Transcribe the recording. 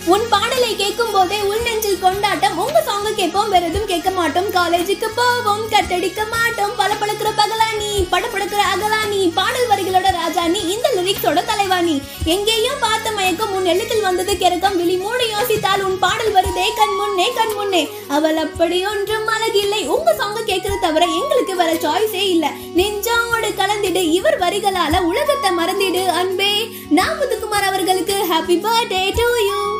உன் பாடலை கேட்கும் போதே உள் நெஞ்சில் கொண்டாட்டம். உங்க சாங்க கேட்போம், வேற எதுவும் கேட்க மாட்டோம். காலேஜுக்கு போவோம், கட்டடிக்க மாட்டோம். பளபளக்கிற பகலானி, படபடுக்கிற அகலானி, பாடல் வரிகளோட ராஜானி, இந்த லிரிக்ஸோட தலைவாணி. எங்கேயும் பார்த்த மயக்கம், உன் எழுத்தில் வந்தது கிறக்கம். விழி மூடி யோசித்தால் உன் பாடல் வருதே கண் முன்னே கண் முன்னே. அவள் அப்படி ஒன்றும் அழகில்லை. உங்க சாங்க கேட்கறது தவிர எங்களுக்கு வேற சாய்ஸே இல்ல. நெஞ்சோடு கலந்திடு இவர் வரிகளால உலகத்தை மறந்திடு அன்பே. நான் முத்துக்குமார் அவர்களுக்கு ஹாப்பி பர்த்டே டு யூ.